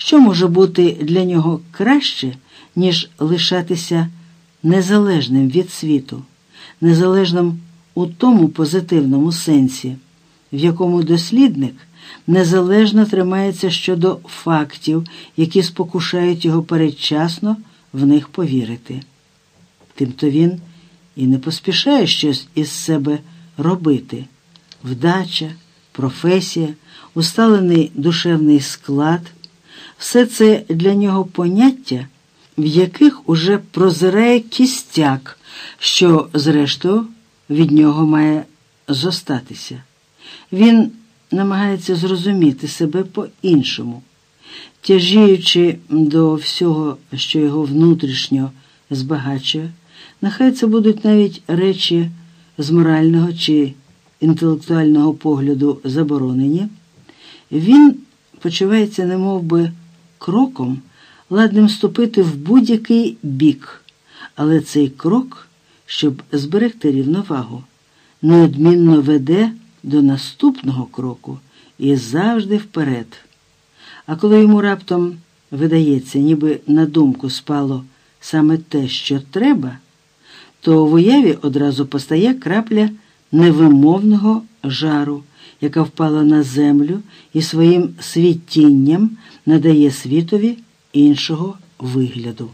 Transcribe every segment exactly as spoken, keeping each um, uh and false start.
Що може бути для нього краще, ніж лишатися незалежним від світу, незалежним у тому позитивному сенсі, в якому дослідник незалежно тримається щодо фактів, які спокушають його передчасно в них повірити. Тимто він і не поспішає щось із себе робити. Вдача, професія, усталений душевний склад – все це для нього поняття, в яких уже прозирає кістяк, що, зрештою, від нього має зостатися. Він намагається зрозуміти себе по-іншому, тяжіючи до всього, що його внутрішньо збагачує. Нехай це будуть навіть речі з морального чи інтелектуального погляду заборонені, він почувається немов би кроком, ладним ступити в будь-який бік, але цей крок, щоб зберегти рівновагу, неодмінно веде до наступного кроку і завжди вперед. А коли йому раптом видається, ніби на думку спало саме те, що треба, то в уяві одразу постає крапля невимовного жару, яка впала на землю і своїм світінням надає світові іншого вигляду.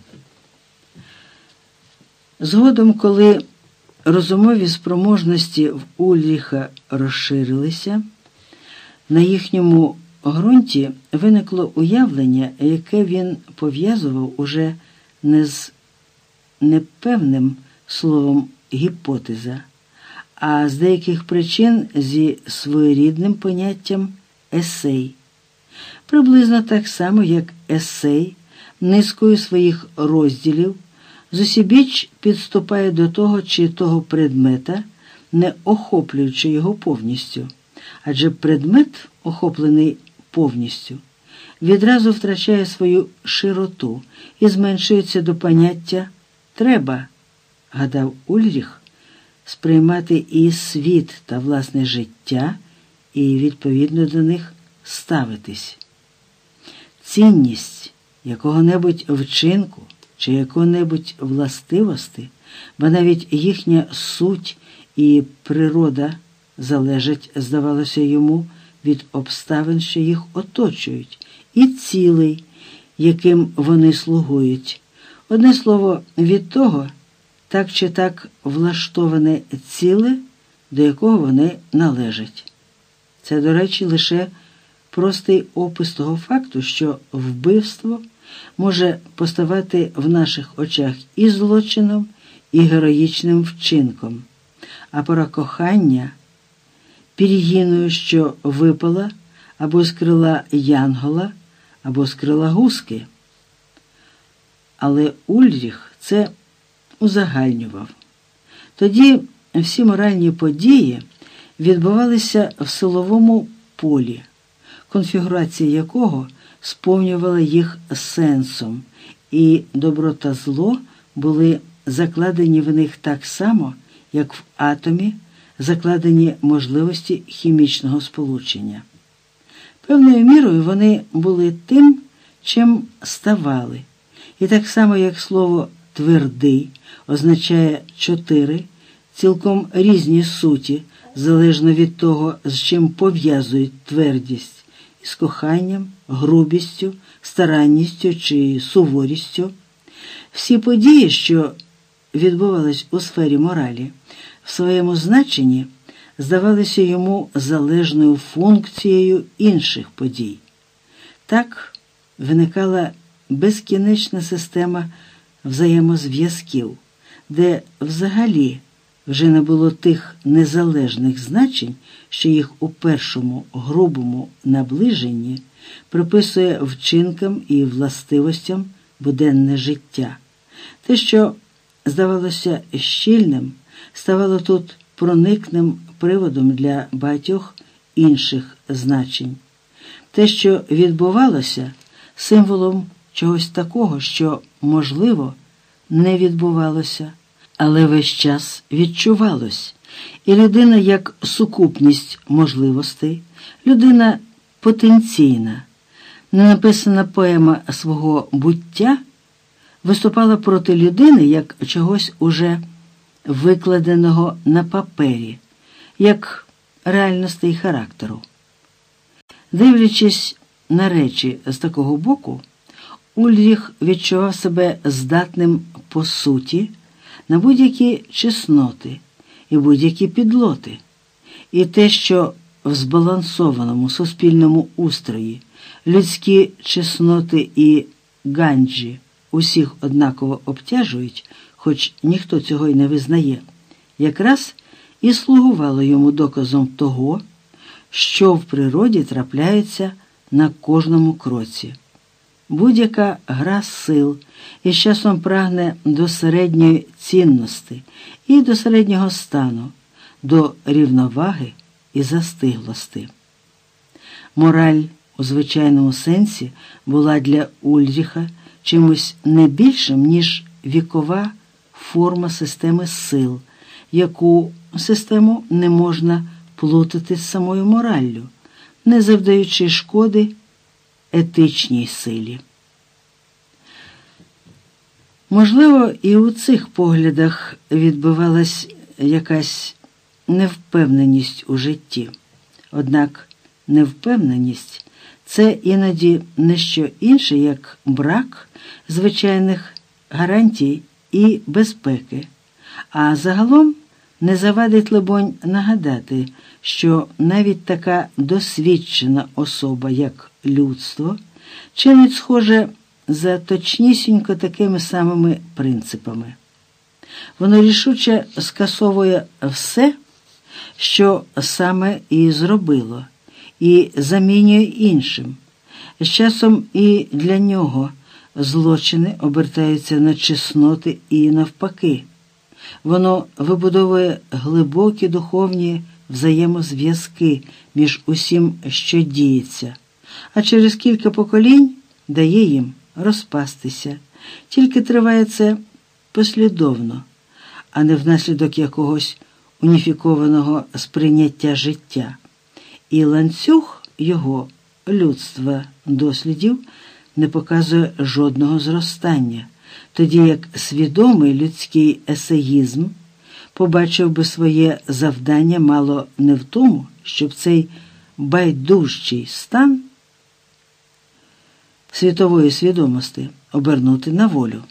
Згодом, коли розумові спроможності в Ульріха розширилися, на їхньому ґрунті виникло уявлення, яке він пов'язував уже не з непевним словом «гіпотеза», а з деяких причин зі своєрідним поняттям «есей». Приблизно так само, як есей низкою своїх розділів зусібіч підступає до того чи того предмета, не охоплюючи його повністю. Адже предмет, охоплений повністю, відразу втрачає свою широту і зменшується до поняття «треба», гадав Ульріх, сприймати і світ та власне життя, і відповідно до них ставитись. Цінність якого-небудь вчинку чи якого-небудь властивості, бо навіть їхня суть і природа залежать, здавалося йому, від обставин, що їх оточують, і цілей, яким вони слугують. Одне слово, від того, так чи так влаштоване ціле, до якого вони належать. Це, до речі, лише простий опис того факту, що вбивство може поставати в наших очах і злочином, і героїчним вчинком, а пора кохання – пір'їною, що випала або з крила янгола, або з крила гуски. Але Ульріх це узагальнював. Тоді всі моральні події відбувалися в силовому полі, конфігурація якого сповнювала їх сенсом, і добро та зло були закладені в них так само, як в атомі закладені можливості хімічного сполучення. Певною мірою вони були тим, чим ставали. І так само, як слово «твердий» означає «чотири», цілком різні суті, залежно від того, з чим пов'язують твердість – із коханням, грубістю, старанністю чи суворістю. Всі події, що відбувались у сфері моралі, в своєму значенні здавалися йому залежною функцією інших подій. Так виникала безкінечна система взаємозв'язків, де взагалі вже не було тих незалежних значень, що їх у першому грубому наближенні приписує вчинкам і властивостям буденне життя. Те, що здавалося щільним, ставало тут проникним приводом для багатьох інших значень. Те, що відбувалося, символом чогось такого, що, можливо, не відбувалося, але весь час відчувалось. І людина як сукупність можливостей, людина потенційна, Ненаписана поема свого буття виступала проти людини як чогось уже викладеного на папері, як реальностей характеру. Дивлячись на речі з такого боку, Ульріх відчував себе здатним по суті на будь-які чесноти і будь-які підлоти. І те, що в збалансованому суспільному устрої людські чесноти і ганджі усіх однаково обтяжують, хоч ніхто цього й не визнає, якраз і слугувало йому доказом того, що в природі трапляється на кожному кроці. Будь-яка гра сил із часом прагне до середньої цінності і до середнього стану, до рівноваги і застиглости. Мораль у звичайному сенсі була для Ульріха чимось не більшим, ніж вікова форма системи сил, яку систему не можна плутати з самою мораллю, не завдаючи шкоди етичній силі. Можливо, і у цих поглядах відбивалась якась невпевненість у житті. Однак невпевненість – це іноді не що інше, як брак звичайних гарантій і безпеки, а загалом не завадить, либонь, нагадати, що навіть така досвідчена особа, як людство, чинить схоже за точнісінько такими самими принципами. Воно рішуче скасовує все, що саме і зробило, і замінює іншим. З часом і для нього злочини обертаються на чесноти і навпаки. Воно вибудовує глибокі духовні взаємозв'язки між усім, що діється, а через кілька поколінь дає їм розпастися. Тільки триває це послідовно, а не внаслідок якогось уніфікованого сприйняття життя. І ланцюг його, людства, дослідів не показує жодного зростання, тоді як свідомий людський есеїзм побачив би своє завдання мало не в тому, щоб цей байдужчий стан світової свідомості обернути на волю.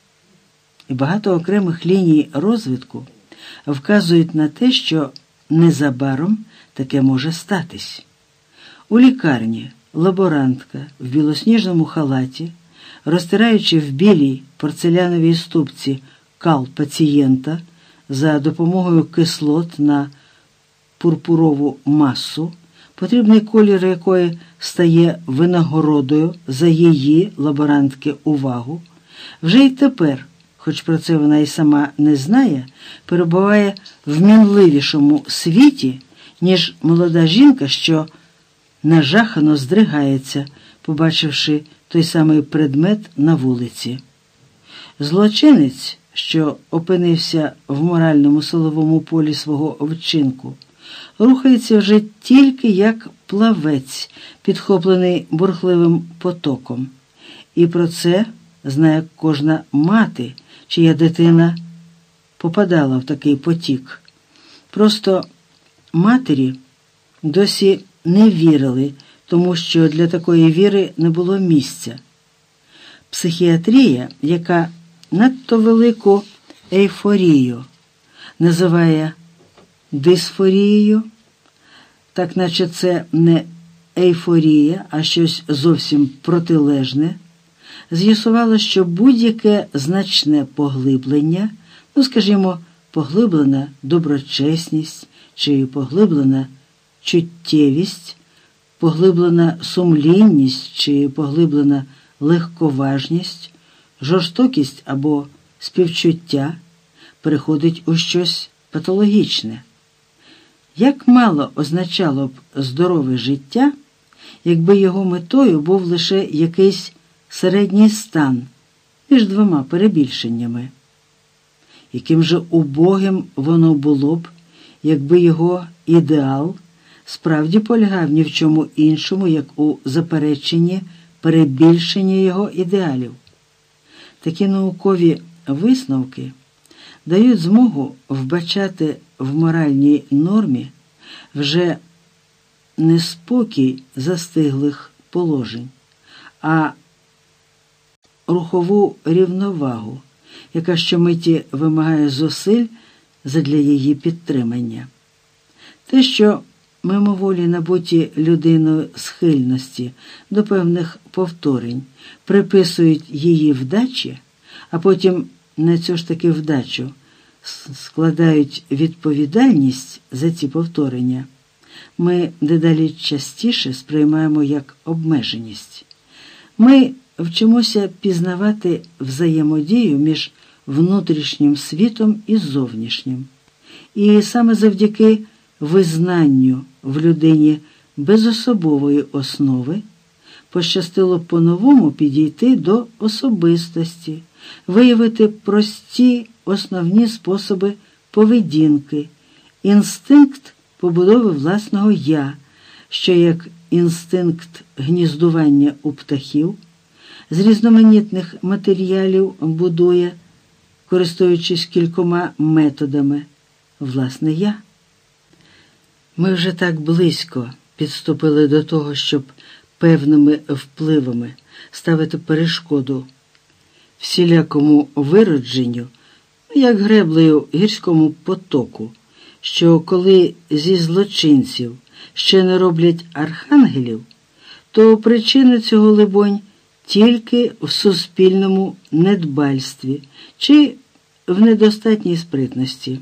І багато окремих ліній розвитку вказують на те, що незабаром таке може статись. У лікарні лаборантка в білосніжному халаті, розтираючи в білій порцеляновій ступці кал пацієнта за допомогою кислот на пурпурову масу, потрібний колір якої стає винагородою за її, лаборантки, увагу, вже й тепер, хоч про це вона й сама не знає, перебуває в мінливішому світі, ніж молода жінка, що нажахано здригається, побачивши той самий предмет на вулиці. Злочинець, що опинився в моральному силовому полі свого вчинку, рухається вже тільки як плавець, підхоплений бурхливим потоком. І про це знає кожна мати, чия дитина попадала в такий потік. Просто матері досі не вірили, тому що для такої віри не було місця. Психіатрія, яка надто велику ейфорію називає дисфорією, так наче це не ейфорія, а щось зовсім протилежне, з'ясувало, що будь-яке значне поглиблення, ну, скажімо, поглиблена доброчесність чи поглиблена чуттєвість, поглиблена сумлінність чи поглиблена легковажність, жорстокість або співчуття переходить у щось патологічне. Як мало означало б здорове життя, якби його метою був лише якийсь середній стан між двома перебільшеннями. Яким же убогим воно було б, якби його ідеал справді полягав ні в чому іншому, як у запереченні перебільшення його ідеалів. Такі наукові висновки дають змогу вбачати в моральній нормі вже не спокій застиглих положень, а рухову рівновагу, яка щомиті вимагає зусиль задля її підтримання. Те, що мимоволі набуті людиною схильності до певних повторень приписують її вдачі, а потім на цю ж таки вдачу складають відповідальність за ці повторення, ми дедалі частіше сприймаємо як обмеженість. Ми вчимося пізнавати взаємодію між внутрішнім світом і зовнішнім. І саме завдяки визнанню в людині безособової основи пощастило по-новому підійти до особистості, виявити прості основні способи поведінки, інстинкт побудови власного «я», що як інстинкт гніздування у птахів з різноманітних матеріалів будує, користуючись кількома методами, власне «я». Ми вже так близько підступили до того, щоб певними впливами ставити перешкоду всілякому виродженню, як греблею гірському потоку, що коли зі злочинців ще не роблять архангелів, то причина цього, либонь, тільки в суспільному недбальстві чи в недостатній спритності.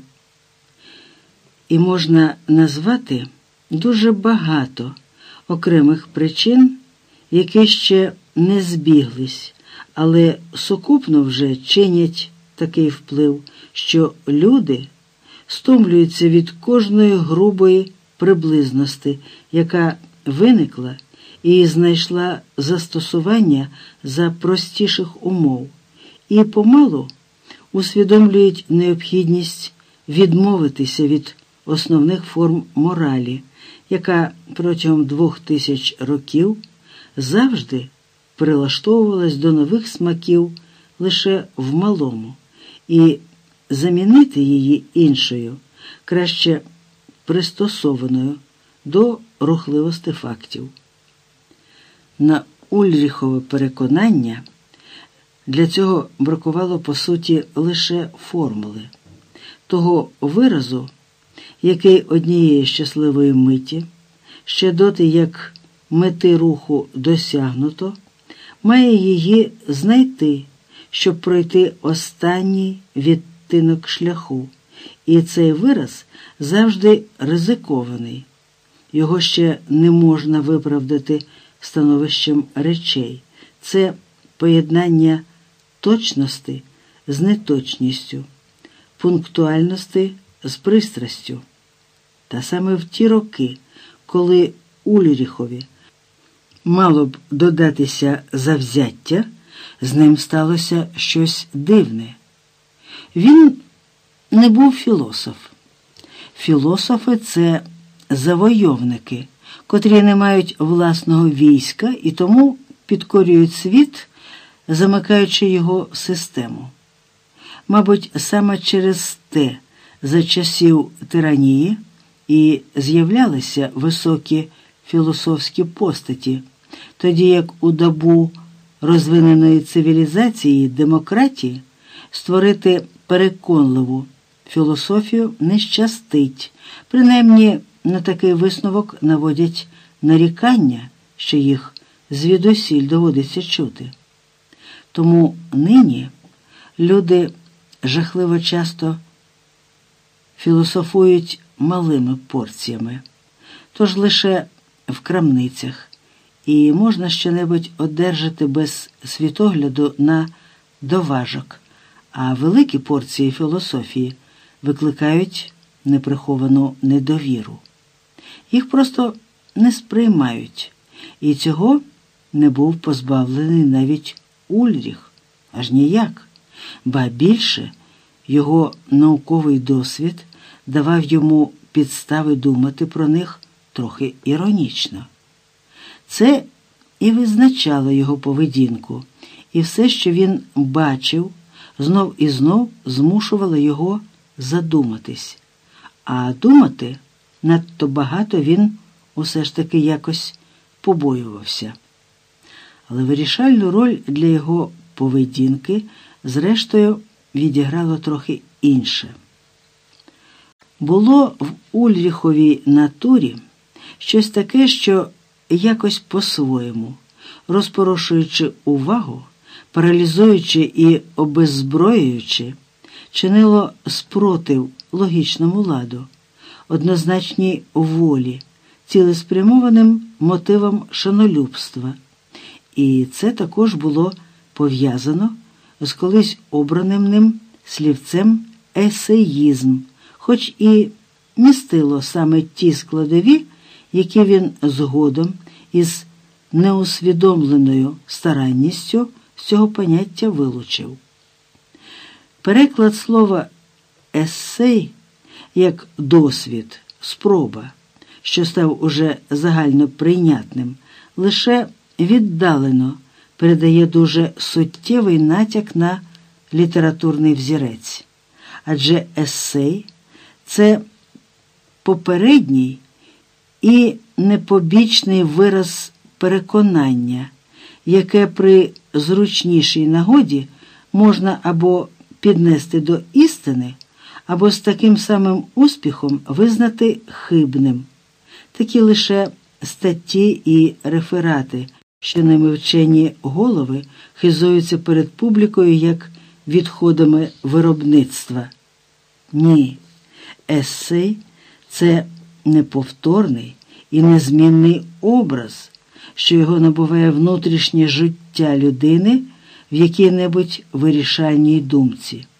І можна назвати дуже багато окремих причин, які ще не збіглись, але сукупно вже чинять такий вплив, що люди стомлюються від кожної грубої приблизності, яка виникла і знайшла застосування за простіших умов, і помалу усвідомлюють необхідність відмовитися від основних форм моралі, яка протягом двох тисяч років завжди прилаштовувалась до нових смаків лише в малому, і замінити її іншою, краще пристосованою до рухливості фактів. На Ульріхове переконання для цього бракувало, по суті, лише формули, того виразу, який однієї щасливої миті, ще доти, як мети руху досягнуто, має її знайти, щоб пройти останній відтинок шляху. І цей вираз завжди ризикований. Його ще не можна виправдати становищем речей. Це поєднання точності з неточністю, пунктуальності з пристрастю. Та саме в ті роки, коли Ульріхові мало б додатися завзяття, з ним сталося щось дивне. Він не був філософ. Філософи – це завойовники, котрі не мають власного війська і тому підкорюють світ, замикаючи його в систему. Мабуть, саме через те за часів тиранії і з'являлися високі філософські постаті, тоді як у добу розвиненої цивілізації, демократії, створити переконливу філософію не щастить. Принаймні, на такий висновок наводять нарікання, що їх звідусіль доводиться чути. Тому нині люди жахливо часто філософують малими порціями, тож лише в крамницях, і можна щонебудь одержати без світогляду на доважок, а великі порції філософії викликають неприховану недовіру. Їх просто не сприймають, і цього не був позбавлений навіть Ульріх, аж ніяк, ба більше його науковий досвід давав йому підстави думати про них трохи іронічно. Це і визначало його поведінку, і все, що він бачив, знов і знов змушувало його задуматись. А думати надто багато він усе ж таки якось побоювався. Але вирішальну роль для його поведінки, зрештою, відіграло трохи інше. Було в Ульріховій натурі щось таке, що якось по-своєму, розпорошуючи увагу, паралізуючи і обеззброюючи, чинило спротив логічному ладу, однозначній волі, цілеспрямованим мотивам шанолюбства. І це також було пов'язано з колись обраним ним слівцем есеїзм, хоч і містило саме ті складові, які він згодом із неусвідомленою старанністю з цього поняття вилучив. Переклад слова «есей» як досвід, спроба, що став уже загально прийнятним, лише віддалено передає дуже суттєвий натяк на літературний взірець. Адже есей – це попередній і непобічний вираз переконання, яке при зручнішій нагоді можна або піднести до істини, або з таким самим успіхом визнати хибним. Такі лише статті і реферати, що ними вчені голови хизуються перед публікою як відходами виробництва. Ні, есей – це неповторний і незмінний образ, що його набуває внутрішнє життя людини в якій-небудь вирішальній думці.